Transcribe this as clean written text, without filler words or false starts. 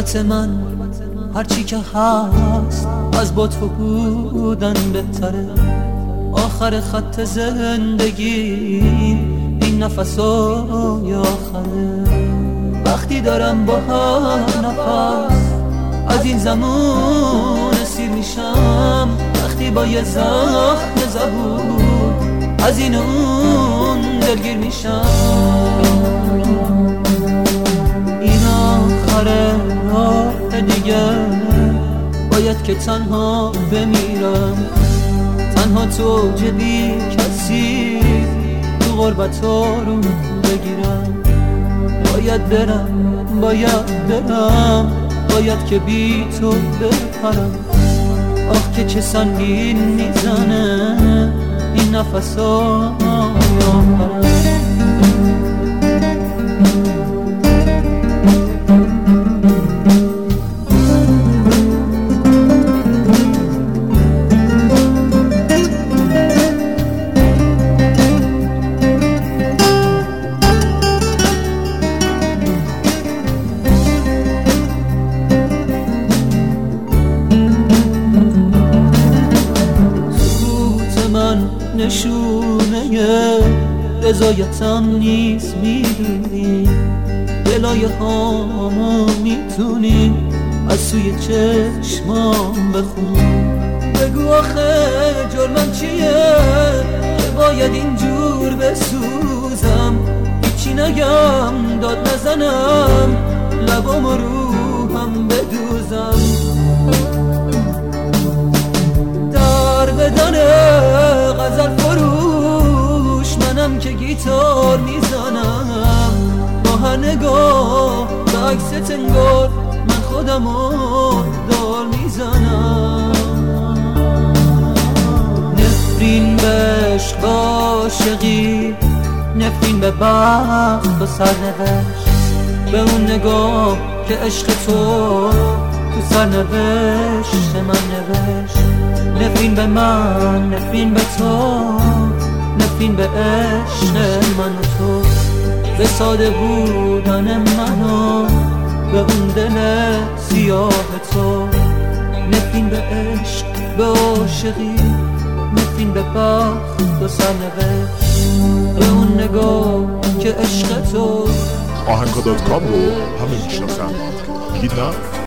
غربت من هرچی که هست از با تو بودن بهتره. آخر خط زندگی این نفسای آخره. وقتی دارم با هر نفس از این زمان اسیر میشم، وقتی با یه زخم زبون از این اون دلگیر میشم. این آخره راه دیگه باید که تنها بمیرم، تنها تو جبی کسی تو غربت رو بگیرم. باید برم باید که بی تو بپرم. آخ که چه سنگین میزنه این نفسای آخرم. نشونه رضایتم نیست میدونی، دلای هامو میتونی از سوی چشمام بخونی. بگو آخه جرمم چیه که باید اینجور بسوزم؟ هیچی نگم داد نزنم لبام و روحم بدوزم. در بدنه غزل فروش منم که گیتار میزنم، با هر نگاه به عکست انگار من خودمو دار میزنم. نفرین به عشق عاشقی، نفرین به بخت و سرنوشت، به اون نگاه که عشق تو سرنوشت من نوشت. نفرین به من، نفرین به تو، نفرین به عشق من و تو، به ساده بودن منو به اون دل سیاه تو. نفرین به عشق، به عاشقی، نفرین به بخت و سرنوشت، به اون نگاه که عشق تو. آهنگا.com رو همه میشناسن، بگید نه؟